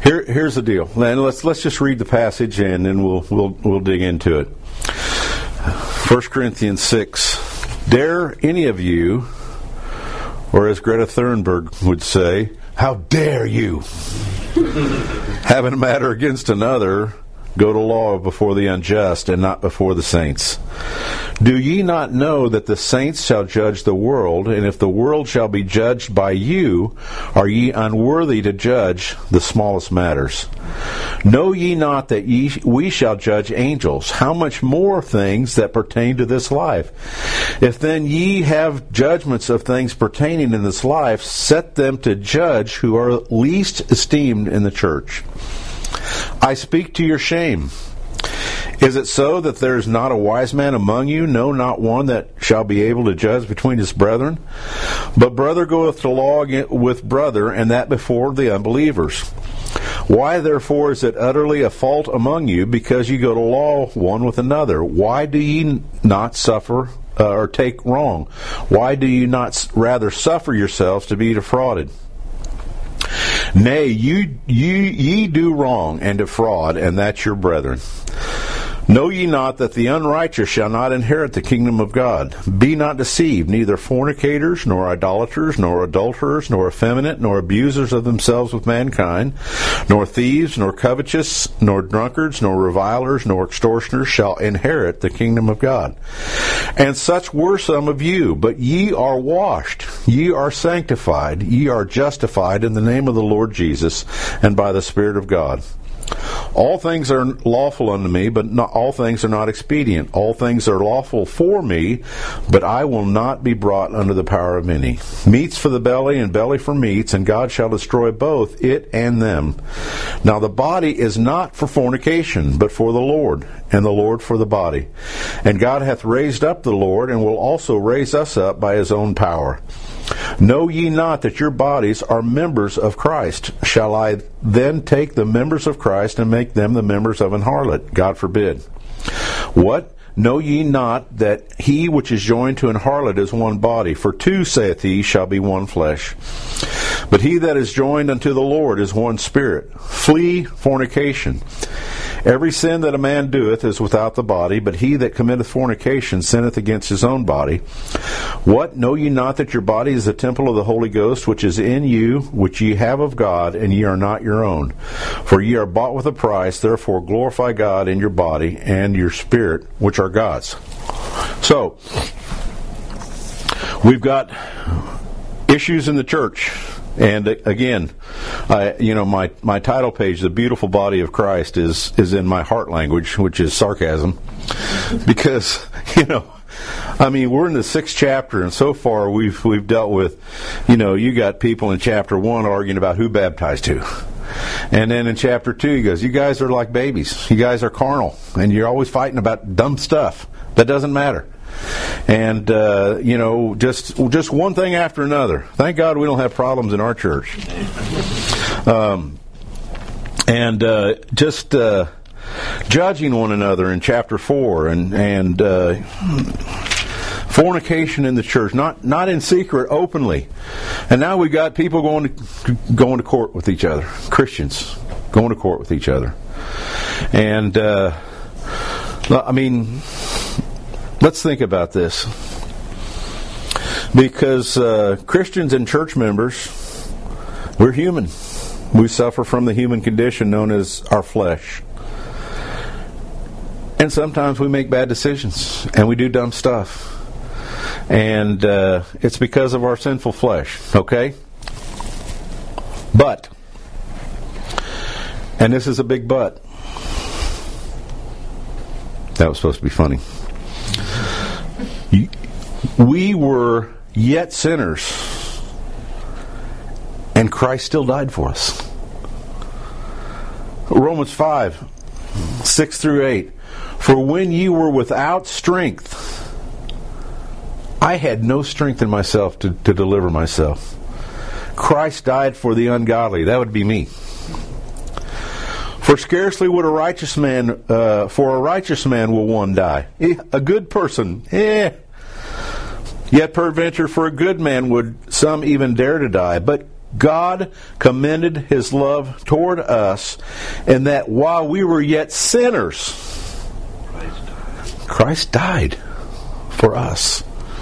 Here's the deal. And let's just read the passage, and then we'll dig into it. 1 Corinthians 6. Dare any of you, or as Greta Thunberg would say, how dare you, having a matter against another, go to law before the unjust and not before the saints? Do ye not know that the saints shall judge the world? And if the world shall be judged by you, are ye unworthy to judge the smallest matters? Know ye not that we shall judge angels? How much more things that pertain to this life? If then ye have judgments of things pertaining in this life, set them to judge who are least esteemed in the church. I speak to your shame. Is it so that there is not a wise man among you, no, not one that shall be able to judge between his brethren? But brother goeth to law with brother, and that before the unbelievers. Why therefore is it utterly a fault among you, because you go to law one with another? Why do ye not suffer or take wrong? Why do you not rather suffer yourselves to be defrauded? Nay, ye do wrong and defraud, and that's your brethren. Know ye not that the unrighteous shall not inherit the kingdom of God? Be not deceived, neither fornicators, nor idolaters, nor adulterers, nor effeminate, nor abusers of themselves with mankind, nor thieves, nor covetous, nor drunkards, nor revilers, nor extortioners shall inherit the kingdom of God. And such were some of you, but ye are washed, ye are sanctified, ye are justified in the name of the Lord Jesus, and by the Spirit of God. All things are lawful unto me, but not all things are not expedient. All things are lawful for me, but I will not be brought under the power of any. Meats for the belly, and belly for meats, and God shall destroy both it and them. Now the body is not for fornication, but for the Lord, and the Lord for the body. And God hath raised up the Lord, and will also raise us up by his own power. Know ye not that your bodies are members of Christ? Shall I then take the members of Christ and make them the members of an harlot? God forbid. What? Know ye not that he which is joined to an harlot is one body? For two, saith he, shall be one flesh. But he that is joined unto the Lord is one spirit. Flee fornication. Every sin that a man doeth is without the body, but he that committeth fornication sinneth against his own body. What? Know ye not that your body is the temple of the Holy Ghost, which is in you, which ye have of God, and ye are not your own? For ye are bought with a price, therefore glorify God in your body and your spirit, which are God's. So, we've got issues in the church. And again, my title page, The Beautiful Body of Christ, is in my heart language, which is sarcasm. Because, we're in the 6th chapter, and so far we've dealt with, you got people in chapter 1 arguing about who baptized who. And then in chapter 2 he goes, you guys are like babies. You guys are carnal, and you're always fighting about dumb stuff. That doesn't matter. And, just one thing after another. Thank God we don't have problems in our church. Judging one another in chapter 4 and fornication in the church, not in secret, openly. And now we got people going to court with each other. Christians going to court with each other. And, let's think about this. Because Christians and church members, we're human. We suffer from the human condition known as our flesh. And sometimes we make bad decisions, and we do dumb stuff. And it's because of our sinful flesh, okay? But, and this is a big but. That was supposed to be funny. We were yet sinners, and Christ still died for us. Romans 5:6-8. For when you were without strength, I had no strength in myself to deliver myself. Christ died for the ungodly. That would be me. For scarcely would a righteous man will one die. A good person, Yet peradventure for a good man would some even dare to die. But God commended His love toward us, and that while we were yet sinners, Christ died for us.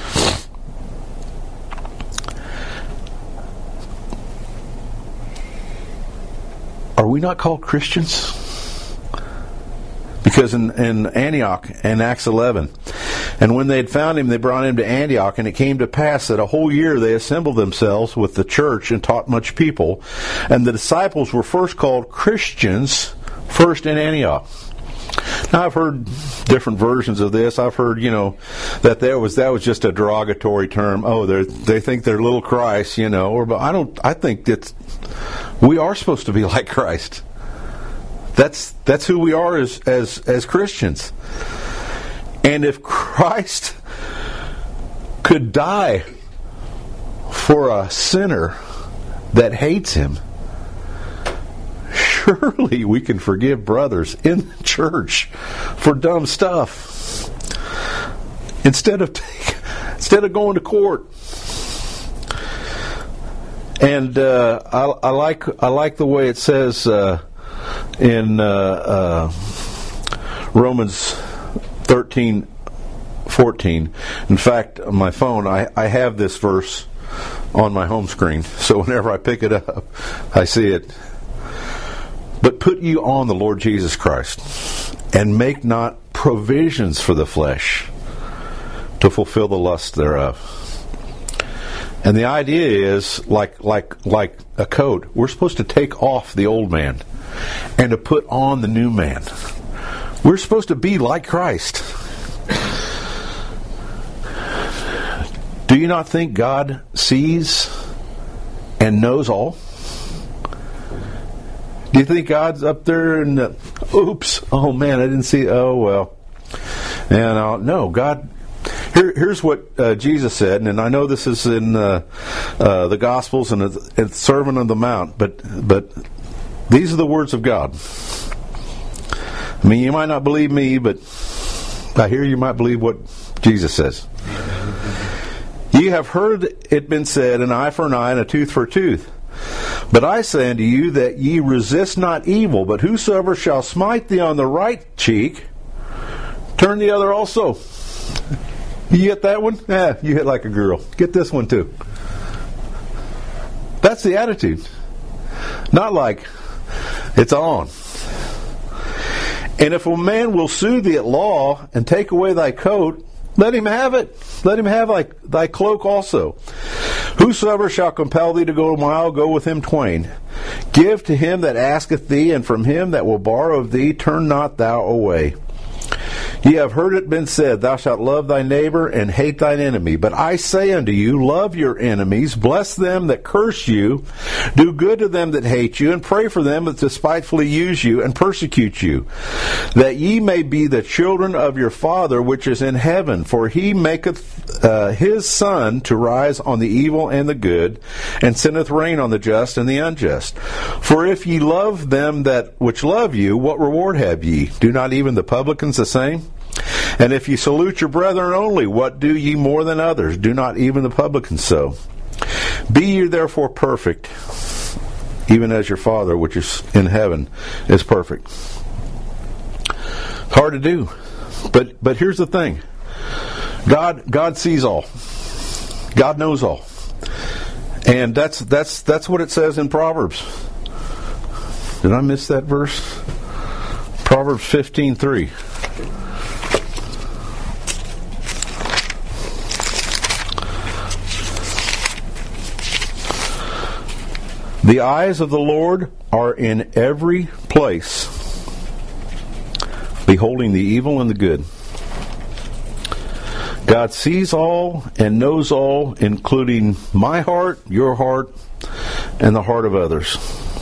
Are we not called Christians? Because in Antioch, in Acts 11, and when they had found him, they brought him to Antioch, and it came to pass that a whole year they assembled themselves with the church and taught much people. And the disciples were first called Christians, first in Antioch. Now, I've heard different versions of this. I've heard, that was just a derogatory term. Oh, they think they're little Christ, but I think that we are supposed to be like Christ. That's who we are as Christians. And if Christ could die for a sinner that hates Him, surely we can forgive brothers in the church for dumb stuff instead of going to court. And I like the way it says in Romans 13:14. In fact, on my phone, I have this verse on my home screen, so whenever I pick it up, I see it. But put you on the Lord Jesus Christ, and make not provisions for the flesh to fulfill the lust thereof. And the idea is, like a coat, we're supposed to take off the old man and to put on the new man. We're supposed to be like Christ. Do you not think God sees and knows all? Do you think God's up there and, oops, oh man, I didn't see, oh well. And no, God, here's what Jesus said, and I know this is in the Gospels and the Sermon on the Mount, but these are the words of God. I mean, you might not believe me, but I hear you might believe what Jesus says. Ye have heard it been said, an eye for an eye and a tooth for a tooth. But I say unto you that ye resist not evil, but whosoever shall smite thee on the right cheek, turn the other also. You get that one? Yeah, you hit like a girl. Get this one too. That's the attitude. Not like, it's on. And if a man will sue thee at law and take away thy coat, let him have it. Let him have thy cloak also. Whosoever shall compel thee to go a mile, go with him twain. Give to him that asketh thee, and from him that will borrow of thee, turn not thou away. Ye have heard it been said, thou shalt love thy neighbor and hate thine enemy. But I say unto you, love your enemies, bless them that curse you, do good to them that hate you, and pray for them that despitefully use you and persecute you, that ye may be the children of your Father which is in heaven. For he maketh his sun to rise on the evil and the good, and sendeth rain on the just and the unjust. For if ye love them that which love you, what reward have ye? Do not even the publicans the same? And if ye salute your brethren only, what do ye more than others? Do not even the publicans so? Be ye therefore perfect, even as your Father which is in heaven is perfect. Hard to do, but here's the thing: God sees all. God knows all, and that's what it says in Proverbs. Did I miss that verse? Proverbs 15:3. The eyes of the Lord are in every place, beholding the evil and the good. God sees all and knows all, including my heart, your heart, and the heart of others.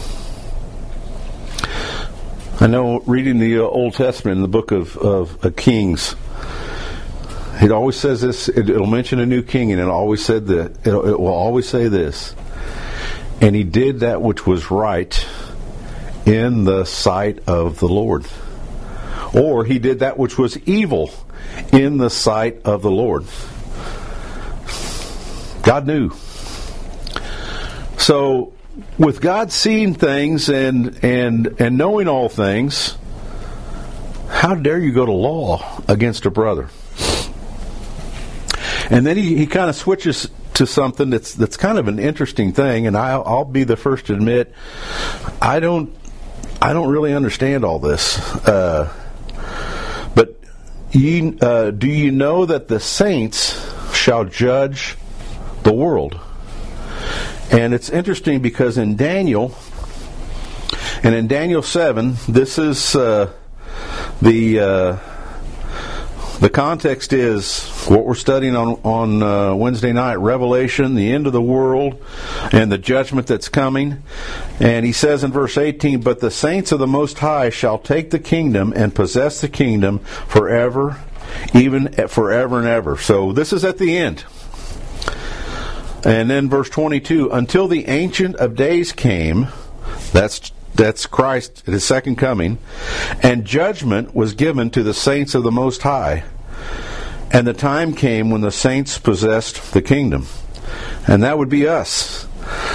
I know reading the Old Testament in the book of Kings, it always says this, it'll mention a new king, and it will always say this: and he did that which was right in the sight of the Lord. Or he did that which was evil in the sight of the Lord. God knew. So with God seeing things and knowing all things, how dare you go to law against a brother? And then he kind of switches to something that's kind of an interesting thing, and I'll be the first to admit I don't really understand all this. But do you know that the saints shall judge the world? And it's interesting because in Daniel 7, this is the context is what we're studying on Wednesday night, Revelation, the end of the world, and the judgment that's coming. And he says in verse 18, "But the saints of the Most High shall take the kingdom and possess the kingdom forever, even forever and ever." So this is at the end. And then verse 22, "Until the Ancient of Days came," that's Christ at his second coming, "and judgment was given to the saints of the Most High. And the time came when the saints possessed the kingdom." And that would be us.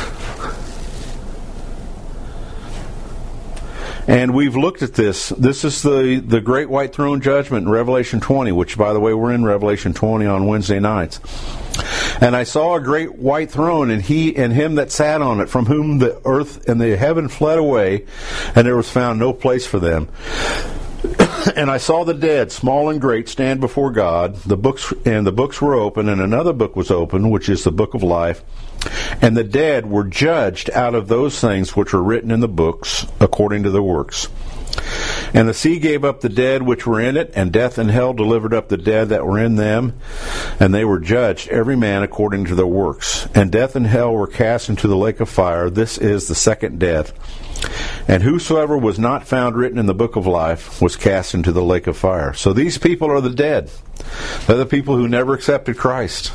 And we've looked at this. This is the great white throne judgment in Revelation 20, which, by the way, we're in Revelation 20 on Wednesday nights. "And I saw a great white throne, and he and him that sat on it, from whom the earth and the heaven fled away, and there was found no place for them. And I saw the dead, small and great, stand before God. The books were open, and another book was open, which is the book of life. And the dead were judged out of those things which were written in the books, according to their works. And the sea gave up the dead which were in it, and death and hell delivered up the dead that were in them, and they were judged, every man according to their works. And death and hell were cast into the lake of fire. This is the second death. And whosoever was not found written in the book of life was cast into the lake of fire." So these people are the dead. They're the people who never accepted Christ.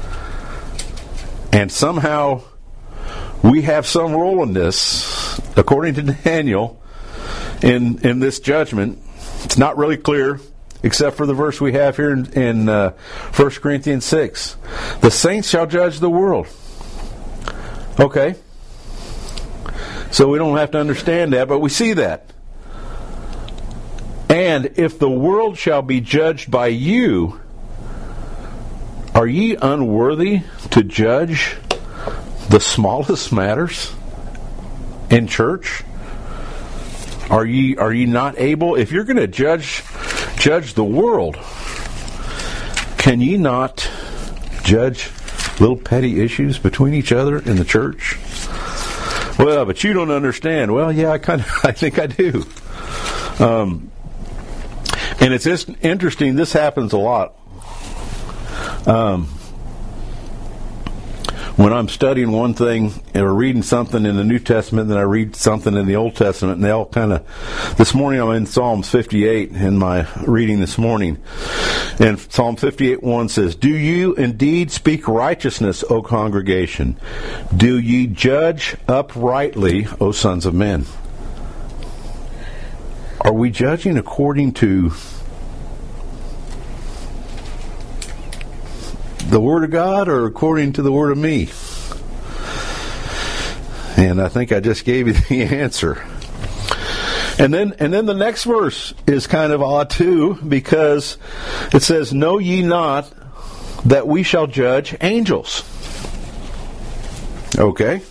And somehow we have some role in this, according to Daniel, in this judgment. It's not really clear, except for the verse we have here in 1 Corinthians 6. "The saints shall judge the world." Okay. So we don't have to understand that, but we see that. "And if the world shall be judged by you, are ye unworthy to judge the smallest matters in church? Are ye not able? If you're going to judge the world, can ye not judge little petty issues between each other in the church?" "Well, but you don't understand." Well, yeah, I think I do. And it's just interesting. This happens a lot. When I'm studying one thing or reading something in the New Testament, then I read something in the Old Testament, and they all kind of... This morning I'm in Psalms 58 in my reading this morning. And Psalm 58:1 says, "Do you indeed speak righteousness, O congregation? Do ye judge uprightly, O sons of men?" Are we judging according to the Word of God or according to the Word of me? And I think I just gave you the answer. And then the next verse is kind of odd too, because it says, "Know ye not that we shall judge angels?" Okay.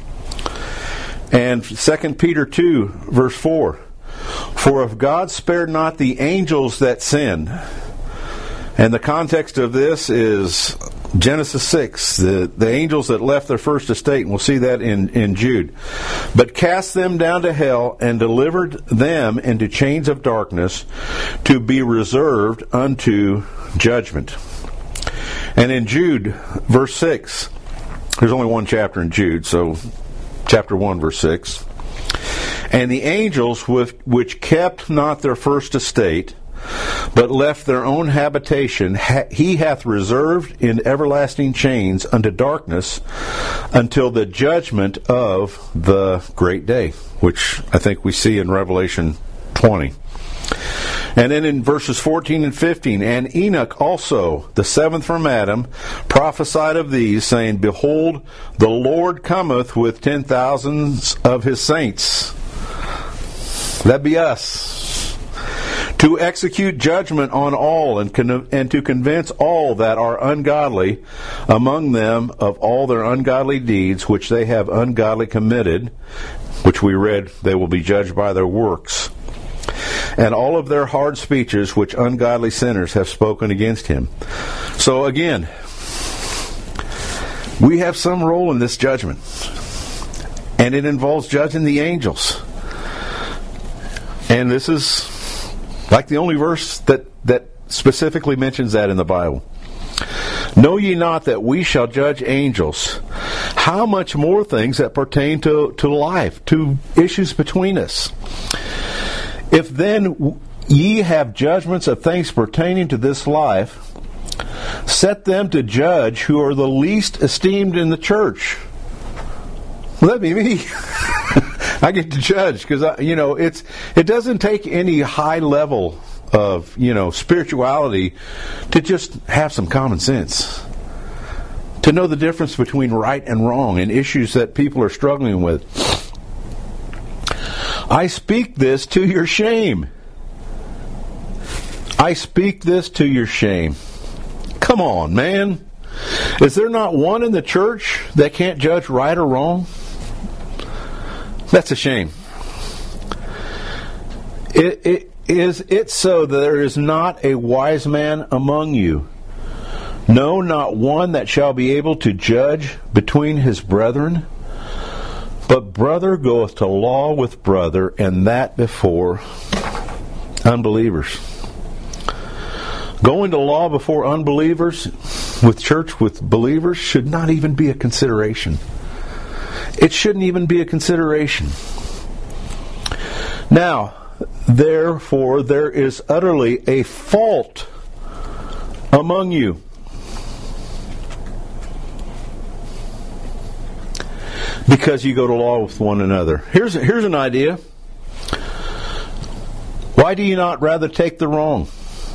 And 2 Peter 2, verse 4, "For if God spared not the angels that sinned," and the context of this is Genesis 6, the angels that left their first estate, and we'll see that in Jude, "but cast them down to hell and delivered them into chains of darkness to be reserved unto judgment." And in Jude, verse 6, there's only one chapter in Jude, so chapter 1, verse 6, "And the angels which kept not their first estate, but left their own habitation, he hath reserved in everlasting chains unto darkness until the judgment of the great day," which I think we see in Revelation 20. And then in verses 14 and 15, and Enoch also, the seventh from Adam, prophesied of these, saying, Behold, the Lord cometh with 10,000s of his saints. That be us. To execute judgment on all, and to convince all that are ungodly among them of all their ungodly deeds, which they have ungodly committed, which we read, they will be judged by their works. And all of their hard speeches which ungodly sinners have spoken against him. So again, we have some role in this judgment. And it involves judging the angels. And this is like the only verse that specifically mentions that in the Bible. Know ye not that we shall judge angels? How much more things that pertain to life, to issues between us? If then ye have judgments of things pertaining to this life, set them to judge who are the least esteemed in the church. Well, that'd be me. I get to judge because it doesn't take any high level of spirituality to just have some common sense, to know the difference between right and wrong and issues that people are struggling with. I speak this to your shame. I speak this to your shame. Come on, man. Is there not one in the church that can't judge right or wrong? That's a shame. Is it so that there is not a wise man among you? No, not one that shall be able to judge between his brethren. But brother goeth to law with brother, and that before unbelievers. Going to law before unbelievers with church with believers should not even be a consideration. It shouldn't even be a consideration. Now, therefore, there is utterly a fault among you. Because you go to law with one another. Here's an idea. Why do you not rather take the wrong?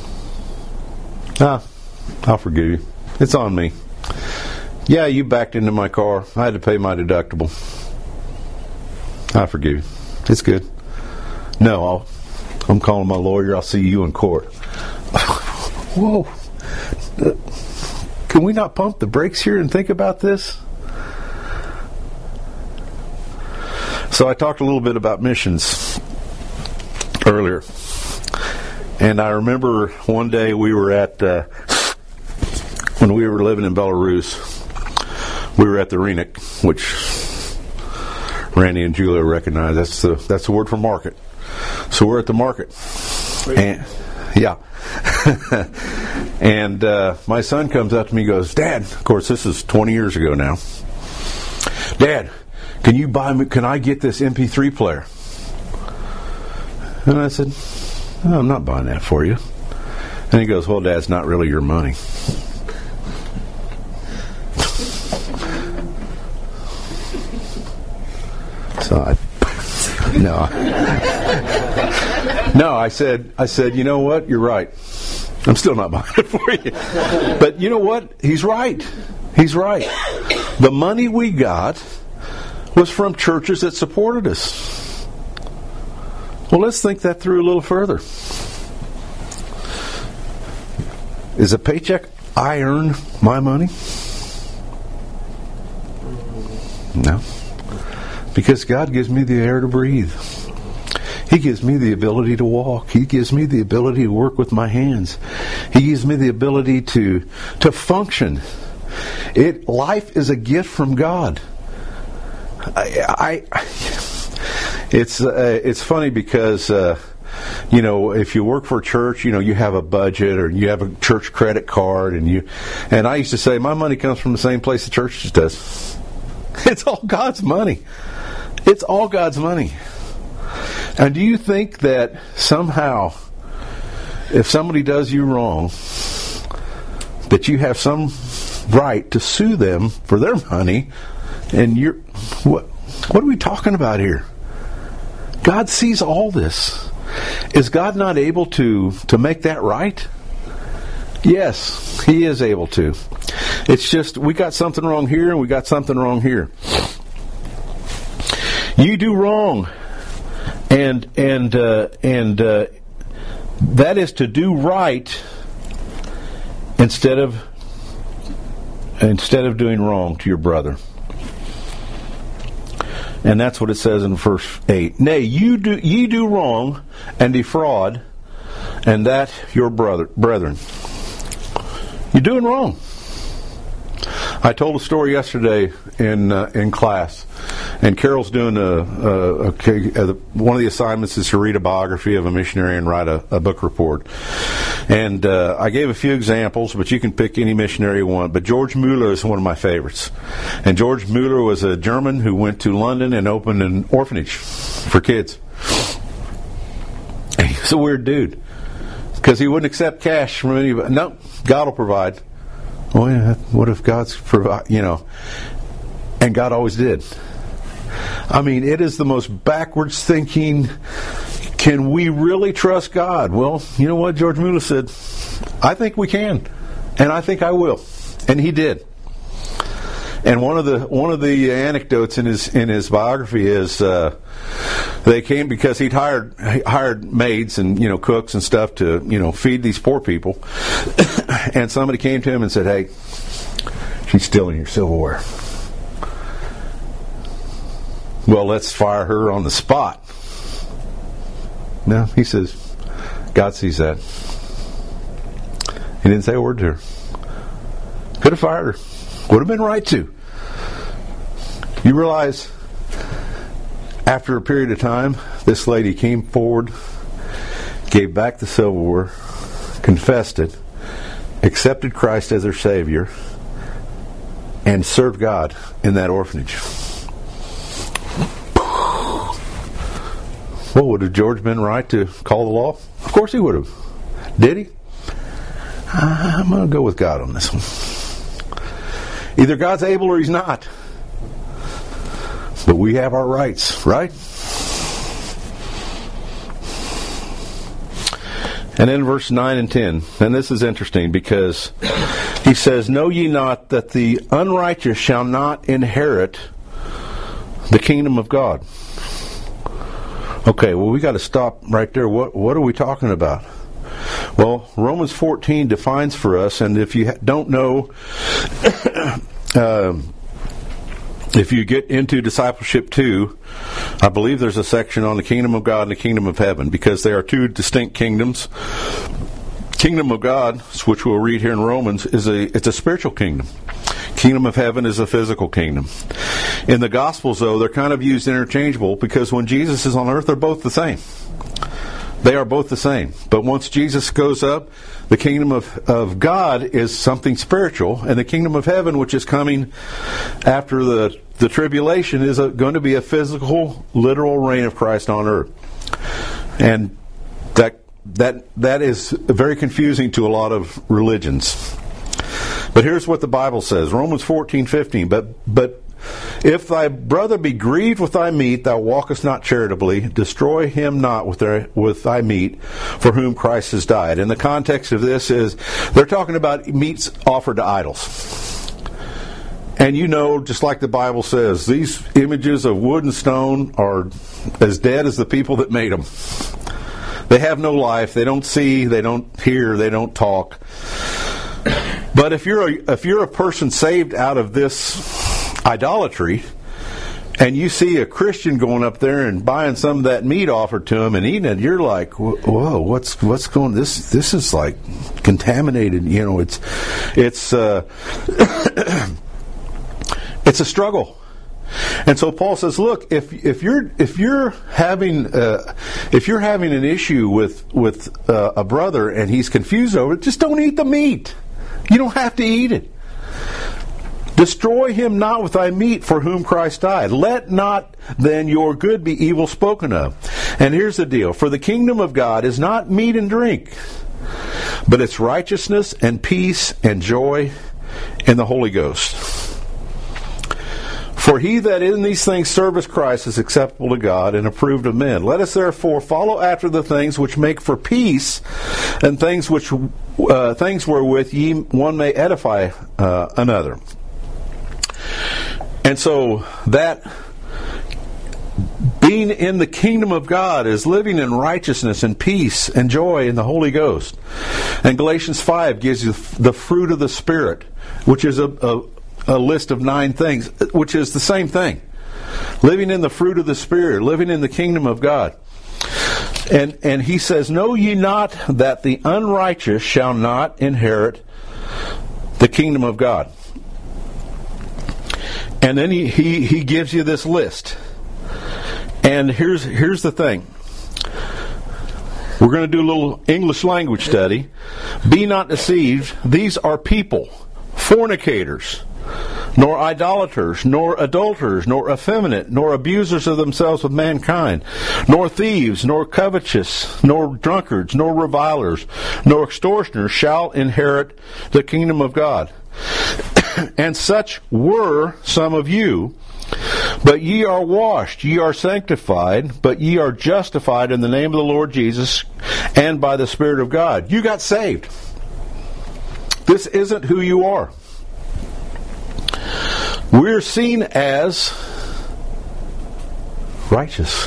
I'll forgive you. It's on me. Yeah, you backed into my car. I had to pay my deductible. I forgive you. It's good. No, I'm calling my lawyer. I'll see you in court. Whoa. Can we not pump the brakes here and think about this? So I talked a little bit about missions earlier. And I remember one day we were at, when we were living in Belarus, we were at the Renick, which Randy and Julia recognize. That's the word for market. So we're at the market. And, yeah. And my son comes up to me and goes, Dad, of course this is 20 years ago now. Dad, can I get this MP3 player? And I said, no, I'm not buying that for you. And he goes, well, Dad, it's not really your money. So I said, you know what? You're right. I'm still not buying it for you. But you know what? He's right. He's right. The money we got was from churches that supported us. Well, let's think that through a little further. Is a paycheck I earn my money? No. Because God gives me the air to breathe. He gives me the ability to walk. He gives me the ability to work with my hands. He gives me the ability to function. Life is a gift from God. It's funny because if you work for a church, you have a budget or you have a church credit card, and I used to say my money comes from the same place the church does. It's all God's money. It's all God's money. And do you think that somehow, if somebody does you wrong, that you have some right to sue them for their money? And what are we talking about here? God sees all this. Is God not able to make that right? Yes, He is able to. It's just we got something wrong here and we got something wrong here. You do wrong, and that is to do right instead of doing wrong to your brother. And that's what it says in verse 8. Nay, ye do wrong and defraud, and that your brethren. You're doing wrong. I told a story yesterday in class, and Carol's doing one of the assignments is to read a biography of a missionary and write a book report. And I gave a few examples, but you can pick any missionary you want. But George Mueller is one of my favorites. And George Mueller was a German who went to London and opened an orphanage for kids. And he was a weird dude because he wouldn't accept cash from anybody. No, God will provide. Oh yeah, what if God's provide? And God always did. I mean, it is the most backwards thinking. Can we really trust God? Well, you know what George Mueller said? I think we can, and I think I will, and he did. And one of the anecdotes in his biography is they came because he'd hired maids and cooks and stuff to feed these poor people, and somebody came to him and said, "Hey, she's stealing your silverware. Well, let's fire her on the spot." No, he says, God sees that. He didn't say a word to her. Could have fired her. Would have been right to. You realize, after a period of time, this lady came forward, gave back the silverware, confessed it, accepted Christ as her Savior, and served God in that orphanage. Well, would have George been right to call the law? Of course he would have. Did he? I'm going to go with God on this one. Either God's able or He's not. But we have our rights, right? And then verse 9 and 10. And this is interesting because he says, Know ye not that the unrighteous shall not inherit the kingdom of God? Okay, well, we got to stop right there. What are we talking about? Well, Romans 14 defines for us, and if you don't know, if you get into Discipleship 2, I believe there's a section on the kingdom of God and the kingdom of heaven, because they are two distinct kingdoms. Kingdom of God, which we'll read here in Romans, it's a spiritual kingdom. Kingdom of heaven is a physical kingdom. In the Gospels, though, they're kind of used interchangeable because when Jesus is on earth, they're both the same. They are both the same. But once Jesus goes up, the kingdom of God is something spiritual, and the kingdom of heaven, which is coming after the tribulation, is going to be a physical, literal reign of Christ on earth. And that is very confusing to a lot of religions. But here's what the Bible says, Romans 14:15. But if thy brother be grieved with thy meat, thou walkest not charitably. Destroy him not with thy meat, for whom Christ has died. And the context of this is they're talking about meats offered to idols. And just like the Bible says, these images of wood and stone are as dead as the people that made them. They have no life. They don't see. They don't hear. They don't talk. But if you're a person saved out of this idolatry, and you see a Christian going up there and buying some of that meat offered to him and eating it, you're like, whoa, what's going? This is like contaminated. It's it's a struggle. And so Paul says, look, if you're having an issue with a brother and he's confused over it, just don't eat the meat. You don't have to eat it. Destroy him not with thy meat, for whom Christ died. Let not then your good be evil spoken of. And here's the deal. For the kingdom of God is not meat and drink, but it's righteousness and peace and joy in the Holy Ghost. For For he that in these things serveth Christ is acceptable to God and approved of men. Let us therefore follow after the things which make for peace, and things wherewith one may edify another. And so that being in the kingdom of God is living in righteousness and peace and joy in the Holy Ghost. And Galatians 5 gives you the fruit of the Spirit, which is a list of 9 things, which is the same thing. Living in the fruit of the Spirit, living in the kingdom of God. And he says, know ye not that the unrighteous shall not inherit the kingdom of God? And then he gives you this list. And here's the thing. We're going to do a little English language study. Be not deceived. These are people, fornicators, nor idolaters, nor adulterers, nor effeminate, nor abusers of themselves with mankind, nor thieves, nor covetous, nor drunkards, nor revilers, nor extortioners shall inherit the kingdom of God. And such were some of you. But ye are washed, ye are sanctified, but ye are justified in the name of the Lord Jesus and by the Spirit of God. You got saved. This isn't who you are. We're seen as righteous.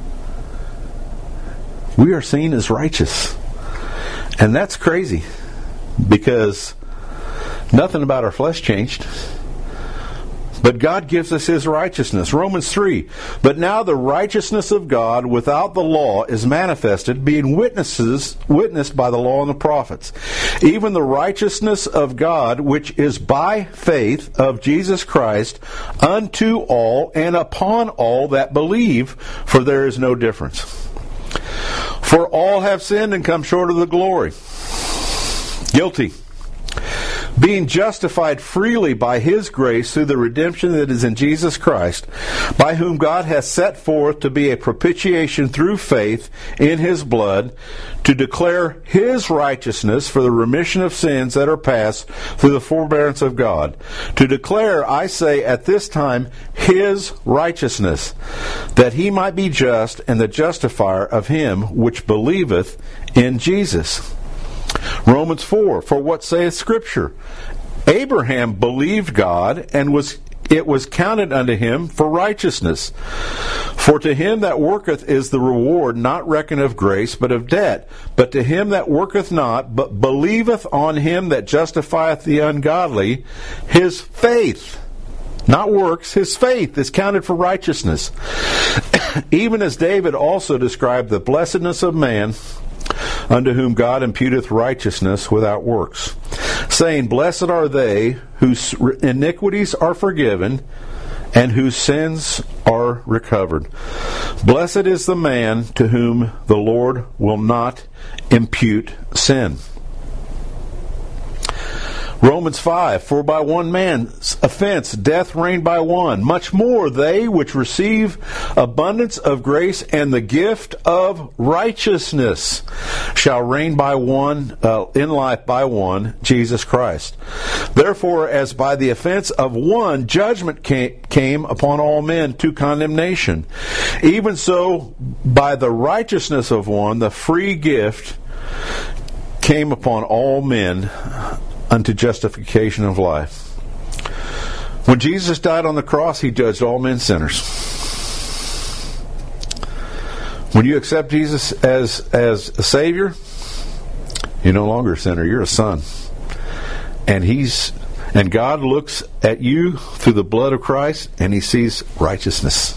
We are seen as righteous. And that's crazy, because nothing about our flesh changed. But God gives us His righteousness. Romans 3. But now the righteousness of God without the law is manifested, being witnessed by the law and the prophets. Even the righteousness of God, which is by faith of Jesus Christ, unto all and upon all that believe, for there is no difference. For all have sinned and come short of the glory. Guilty. Being justified freely by His grace through the redemption that is in Jesus Christ, by whom God hath set forth to be a propitiation through faith in His blood, to declare His righteousness for the remission of sins that are past through the forbearance of God. To declare, I say, at this time, His righteousness, that He might be just and the justifier of him which believeth in Jesus. Romans 4, for what saith Scripture? Abraham believed God, and it was counted unto him for righteousness. For to him that worketh is the reward not reckoned of grace, but of debt. But to him that worketh not, but believeth on him that justifieth the ungodly, his faith, not works, his faith is counted for righteousness. Even as David also described the blessedness of man, unto whom God imputeth righteousness without works, saying, Blessed are they whose iniquities are forgiven, and whose sins are recovered. Blessed is the man to whom the Lord will not impute sin. Romans 5, for by one man's offense death reigned by one. Much more they which receive abundance of grace and the gift of righteousness shall reign by one, in life by one, Jesus Christ. Therefore, as by the offense of one judgment came upon all men to condemnation, even so by the righteousness of one the free gift came upon all men unto justification of life. When Jesus died on the cross, He judged all men sinners. When you accept Jesus as a Savior, you're no longer a sinner, you're a son. And God looks at you through the blood of Christ, and He sees righteousness.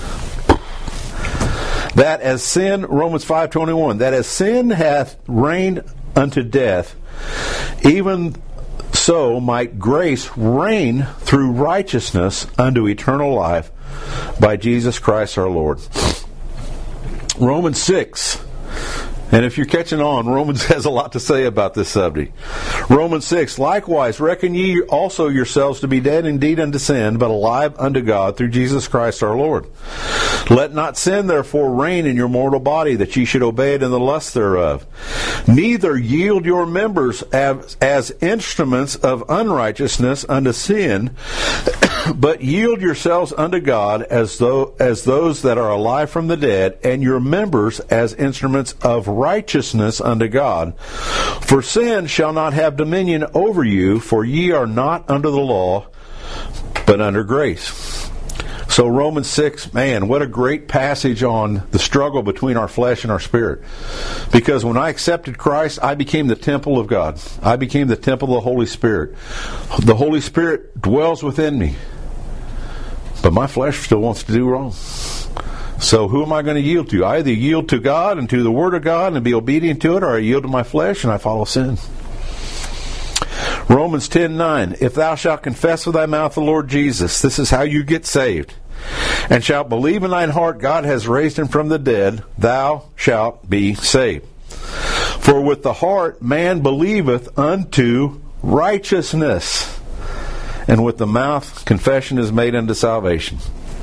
That as sin, Romans 5:21, that as sin hath reigned unto death, even so might grace reign through righteousness unto eternal life by Jesus Christ our Lord. Romans 6. And if you're catching on, Romans has a lot to say about this subject. Romans 6, likewise reckon ye also yourselves to be dead indeed unto sin, but alive unto God through Jesus Christ our Lord. Let not sin therefore reign in your mortal body, that ye should obey it in the lust thereof. Neither yield your members as instruments of unrighteousness unto sin, but yield yourselves unto God as those that are alive from the dead, and your members as instruments of righteousness unto God. For sin shall not have dominion over you, for ye are not under the law, but under grace. So Romans 6, man, what a great passage on the struggle between our flesh and our spirit. Because when I accepted Christ, I became the temple of God. I became the temple of the Holy Spirit. The Holy Spirit dwells within me. But my flesh still wants to do wrong. So who am I going to yield to? I either yield to God and to the Word of God and be obedient to it, or I yield to my flesh and I follow sin. Romans 10:9, if thou shalt confess with thy mouth the Lord Jesus, this is how you get saved, and shalt believe in thine heart God has raised him from the dead, thou shalt be saved. For with the heart man believeth unto righteousness, and with the mouth confession is made unto salvation.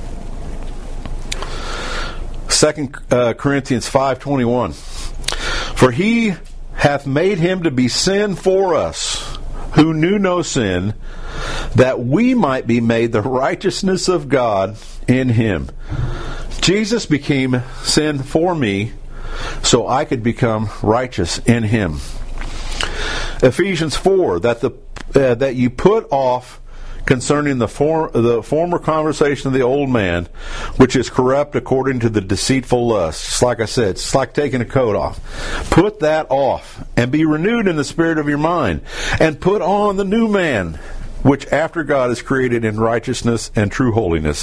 2 Corinthians 5:21, for he hath made him to be sin for us, who knew no sin, that we might be made the righteousness of God in him. Jesus became sin for me, so I could become righteous in him. Ephesians 4, that you put off concerning the former conversation of the old man, which is corrupt according to the deceitful lust. Just like I said, it's like taking a coat off. Put that off, and be renewed in the spirit of your mind, and put on the new man, which after God is created in righteousness and true holiness.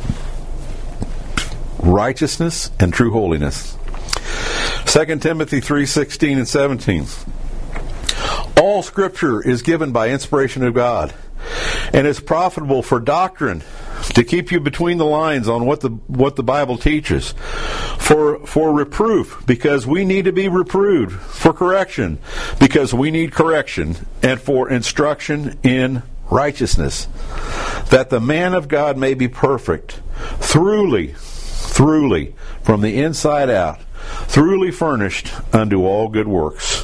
Righteousness and true holiness. 2 Timothy 3:16 and 17. All Scripture is given by inspiration of God, and is profitable for doctrine, to keep you between the lines on what the Bible teaches, for reproof, because we need to be reproved, for correction, because we need correction, and for instruction in righteousness, that the man of God may be perfect, thoroughly, from the inside out, thoroughly furnished unto all good works.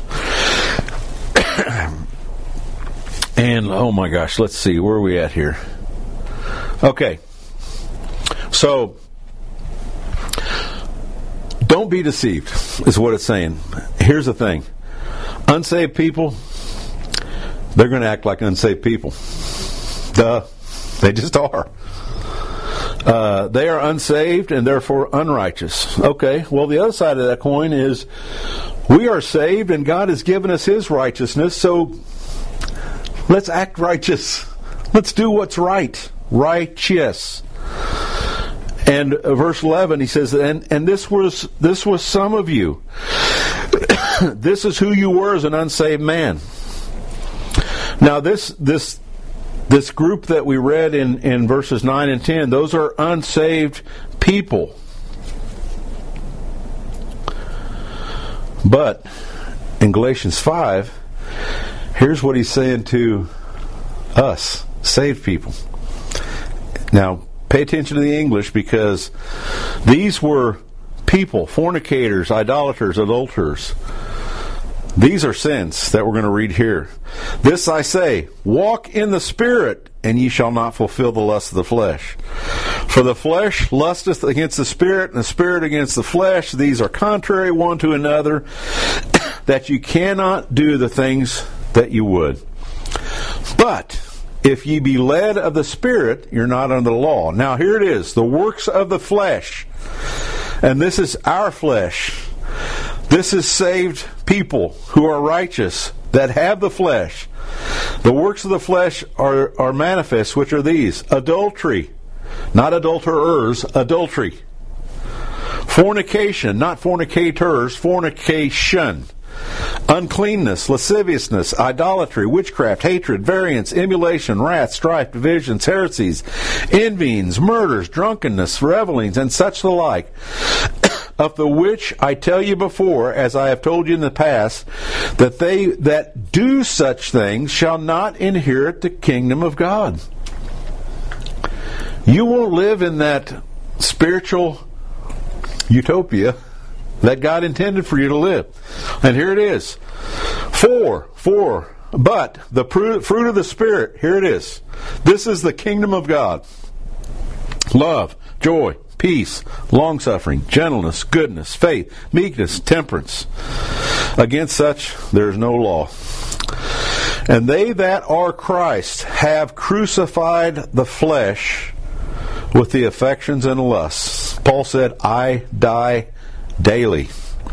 And, oh my gosh, let's see, where are we at here? Okay, so, don't be deceived, is what it's saying. Here's the thing. Unsaved people, they're going to act like unsaved people. Duh. They just are. They are unsaved and therefore unrighteous. Okay, well, the other side of that coin is we are saved and God has given us His righteousness, so let's act righteous. Let's do what's right. Righteous. And verse 11, he says, and this was some of you. This is who you were as an unsaved man. Now this group that we read in verses 9 and 10, those are unsaved people. But in Galatians 5, here's what he's saying to us, saved people. Now, pay attention to the English, because these were people, fornicators, idolaters, adulterers. These are sins that we're going to read here. This I say, walk in the Spirit, and ye shall not fulfill the lust of the flesh. For the flesh lusteth against the Spirit, and the Spirit against the flesh. These are contrary one to another, that you cannot do the things that you would. But if ye be led of the Spirit, you're not under the law. Now here it is, the works of the flesh. And this is our flesh. This is saved people who are righteous, that have the flesh. The works of the flesh are manifest, which are these: adultery, not adulterers, adultery. Fornication, not fornicators, fornication. Uncleanness, lasciviousness, idolatry, witchcraft, hatred, variance, emulation, wrath, strife, divisions, heresies, envyings, murders, drunkenness, revellings, and such the like, of the which I tell you before, as I have told you in the past, that they that do such things shall not inherit the kingdom of God. You won't live in that spiritual utopia that God intended for you to live. And here it is. But the fruit of the Spirit, here it is. This is the kingdom of God. Love, joy, peace, long-suffering, gentleness, goodness, faith, meekness, temperance. Against such there is no law. And they that are Christ have crucified the flesh with the affections and lusts. Paul said, I die daily.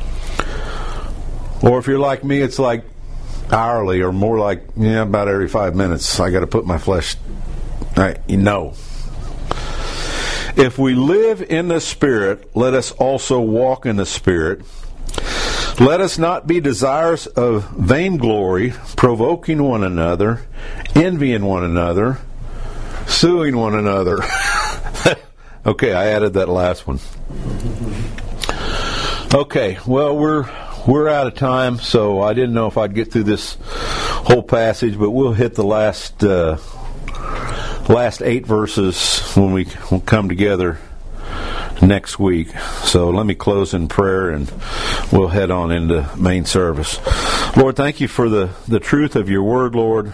Or if you're like me, it's like hourly, or more like, about every 5 minutes. I got to put my flesh, no. If we live in the Spirit, let us also walk in the Spirit. Let us not be desirous of vainglory, provoking one another, envying one another, suing one another. Okay, I added that last one. Okay, well, we're out of time, so I didn't know if I'd get through this whole passage, but we'll hit the last 8 verses when we come together next week. So let me close in prayer and we'll head on into main service. Lord, thank you for the truth of your word, Lord.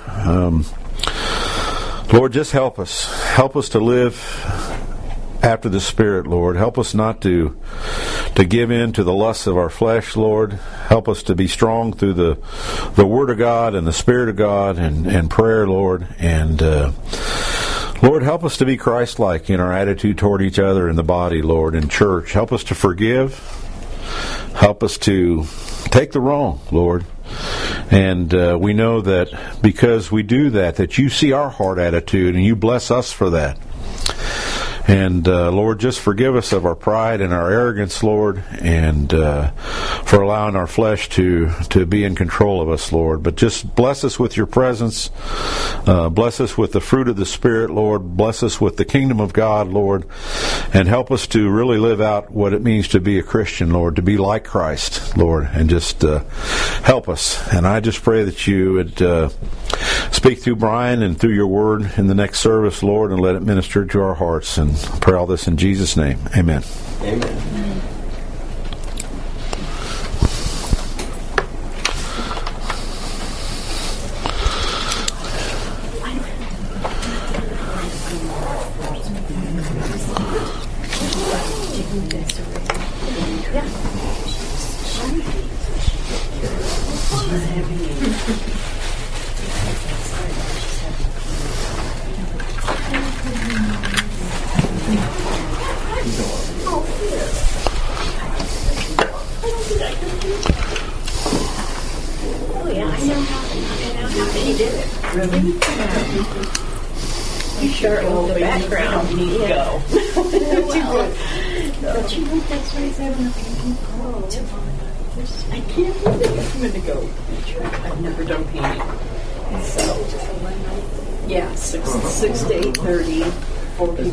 Lord, just help us. Help us to live after the Spirit, Lord. Help us not to give in to the lusts of our flesh, Lord. Help us to be strong through the Word of God and the Spirit of God and prayer, Lord. And Lord, help us to be Christ-like in our attitude toward each other in the body, Lord, in church. Help us to forgive. Help us to take the wrong, Lord. And we know that because we do that you see our heart attitude and you bless us for that. And Lord, just forgive us of our pride and our arrogance, Lord, and for allowing our flesh to be in control of us, Lord. But just bless us with your presence. Bless us with the fruit of the Spirit, Lord. Bless us with the kingdom of God, Lord. And help us to really live out what it means to be a Christian, Lord, to be like Christ, Lord. And just help us. And I just pray that you would speak through Brian and through your word in the next service, Lord, and let it minister to our hearts. And I pray all this in Jesus' name. Amen. Amen. I can't believe it. I'm going to go. I've never done painting. So, yeah, 6 to 8:30.